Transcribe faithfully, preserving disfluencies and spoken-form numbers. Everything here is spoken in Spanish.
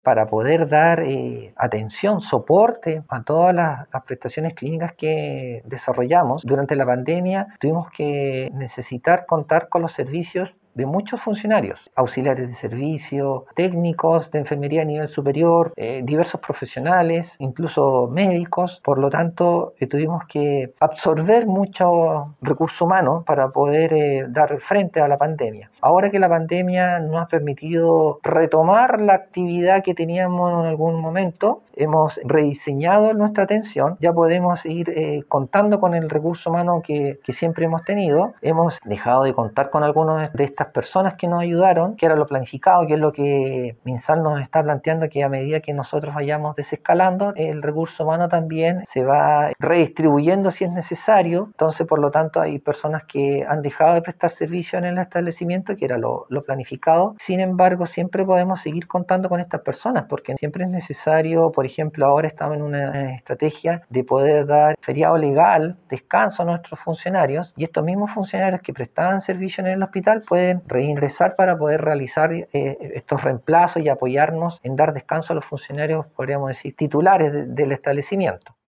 para poder dar eh, atención, soporte a todas las, las prestaciones clínicas que desarrollamos. Durante la pandemia tuvimos que necesitar contar con los servicios de muchos funcionarios, auxiliares de servicio, técnicos de enfermería a nivel superior, eh, diversos profesionales, incluso médicos. Por lo tanto, eh, tuvimos que absorber mucho recurso humano para poder eh, dar frente a la pandemia. Ahora que la pandemia nos ha permitido retomar la actividad que teníamos en algún momento, hemos rediseñado nuestra atención, ya podemos ir eh, contando con el recurso humano que, que siempre hemos tenido. Hemos dejado de contar con algunos de estas personas que nos ayudaron, que era lo planificado, que es lo que MinSal nos está planteando, que a medida que nosotros vayamos desescalando, el recurso humano también se va redistribuyendo si es necesario. Entonces, por lo tanto, hay personas que han dejado de prestar servicio en el establecimiento, que era lo, lo planificado. Sin embargo, siempre podemos seguir contando con estas personas, porque siempre es necesario. Por ejemplo, ahora estamos en una estrategia de poder dar feriado legal, descanso a nuestros funcionarios, y estos mismos funcionarios que prestaban servicio en el hospital pueden reingresar para poder realizar eh, estos reemplazos y apoyarnos en dar descanso a los funcionarios, podríamos decir, titulares de, del establecimiento.